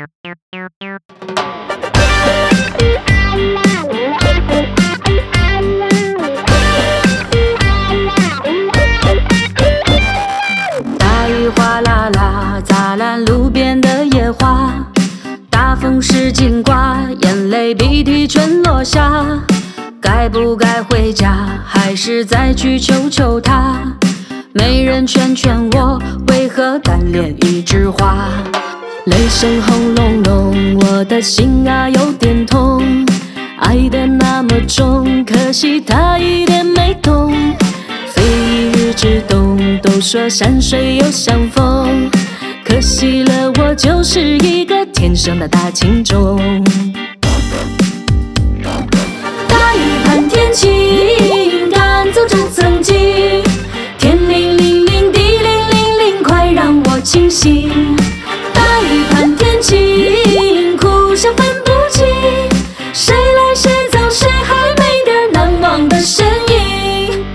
大雨哗啦啦，砸烂路边的野花。大风使劲刮，眼泪鼻涕全落下。该不该回家，还是再去求求他？没人劝劝我，为何单恋一枝花？泪声轰隆隆，我的心啊有点痛。爱得那么重，可惜他一点没懂。非一日之冬，都说山水有相逢，可惜了我就是一个天生的大情种。大雨盼天晴，赶走这曾经。天灵灵灵，地灵灵灵，快让我清醒。大雨盼天晴，哭笑分不清，谁来谁走，谁还没点难忘的身影。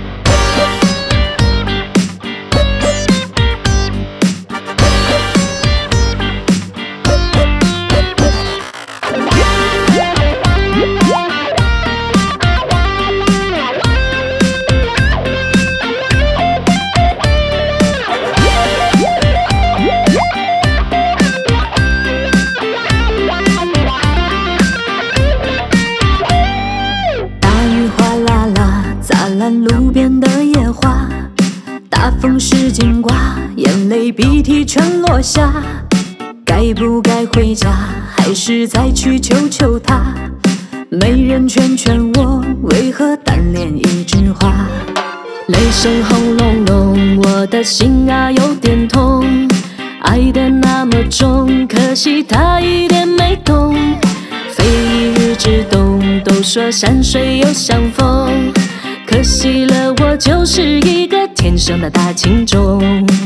路边的野花，大风使劲刮，眼泪鼻涕全落下。该不该回家，还是再去求求他？没人劝劝我，为何单恋一枝花？泪声轰隆隆，我的心啊有点痛。爱得那么重，可惜他一点没懂。非一日之冬，都说山水有相逢，可惜了我就是一个天生的大情种。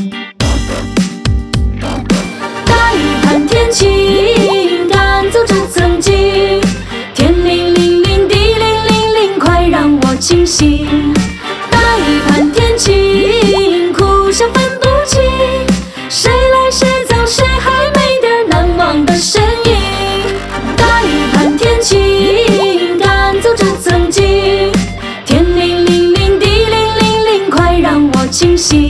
大雨盼天晴，赶走这曾经。天灵灵灵，地灵灵灵，快让我清醒。大雨盼天晴，哭笑分不清，谁来谁走，谁还没点难忘的身影。大雨盼天晴，赶走这曾经。天灵灵灵，地灵灵灵，快让我清醒。